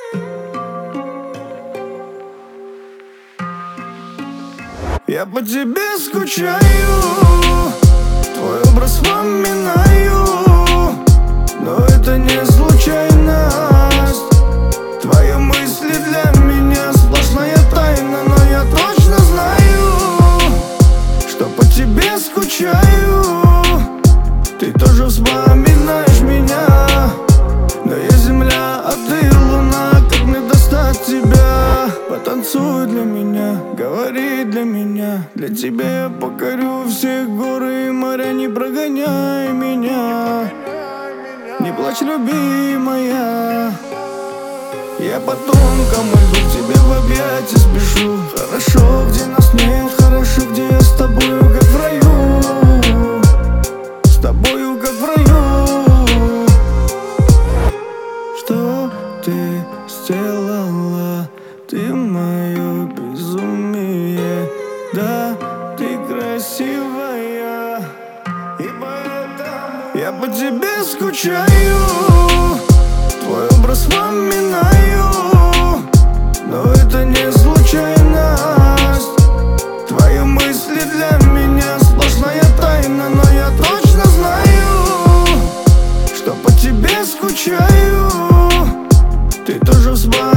Я по тебе скучаю, твой образ вспоминаю, но это не случайность. Твои мысли для меня сплошная тайна, но я точно знаю, что по тебе скучаю. Ты тоже вспоминаешь меня, но я земля, а ты луна. Как мне достать тебя? Потанцуй для меня, говори для меня. Для тебя я покорю все горы и моря. Не прогоняй меня, не плачь, любимая. Я по тонкому льду к тебе в объятия спешу. Хорошо, где нас нет, хорошо, где я с тобою, как в раю. С тобою, как в раю. Что ты сделала? Ты мое безумие. Да, ты красивая, и поэтому я по тебе скучаю, твой образ вспоминаю, но это не случайность. Твои мысли для меня сплошная тайна, но я точно знаю, что по тебе скучаю. Ты тоже вспоминаешь.